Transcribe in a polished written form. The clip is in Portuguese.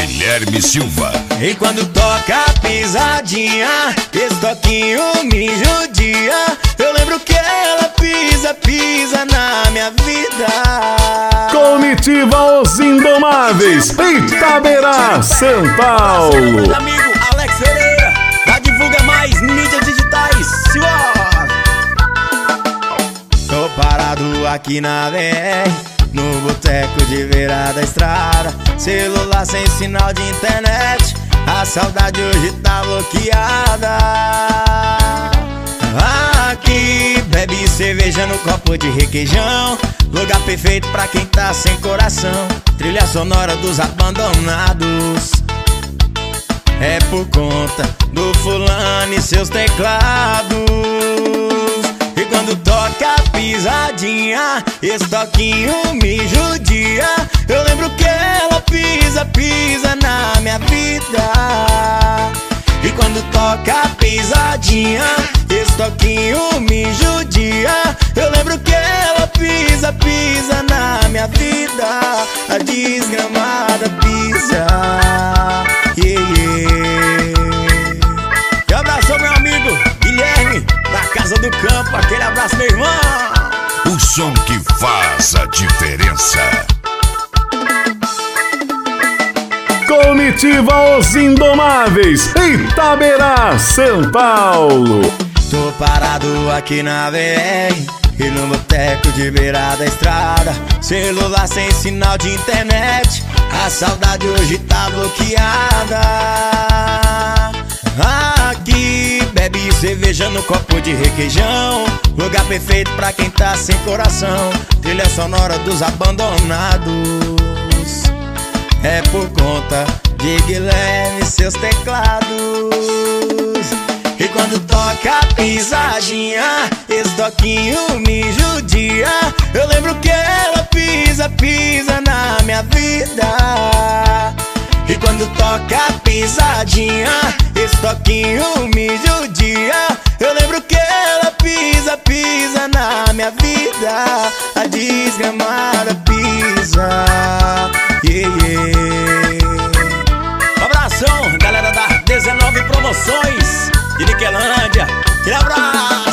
Guilherme Silva. E quando toca a pisadinha, esse toquinho me judia. Eu lembro que ela pisa na minha vida. Comitiva Os Indomáveis, Itaberá, São Paulo. Meu amigo Alex Ferreira, da Divulga Mais Mídias Digitais. Simbora! Tô parado aqui na BR, no boteco de beira da estrada. Celular sem sinal de internet, a saudade hoje tá bloqueada. Aqui bebe cerveja no copo de requeijão, lugar perfeito pra quem tá sem coração. Trilha sonora dos abandonados, é por conta do fulano e seus teclados. E quando toca a pisadinha, esse toquinho me judia. Eu lembro que ela pisa na minha vida. E quando toca a pisadinha, esse toquinho me judia. Eu lembro que ela pisa na minha vida. A desgramada pisa. E abraço meu amigo Guilherme, da Casa do Campo. Aquele abraço, meu irmão. O som que faz a diferença. Comitiva Os Indomáveis, Itaberá, São Paulo. Tô parado aqui na BR e no boteco de beira da estrada. Celular sem sinal de internet, a saudade hoje tá bloqueada. Aqui bebe cerveja no copo de requeijão, lugar perfeito pra quem tá sem coração. Trilha sonora dos abandonados, é por conta de Guilherme e seus teclados. E quando toca a pisadinha, esse toquinho me judia. Eu lembro que ela pisa na minha vida. E quando toca a pisadinha, esse toquinho me judia. Eu lembro que ela pisa na minha vida. A desgramada pisa. Um abração, galera da 19 Promoções de Niquelândia. Aquele abraço.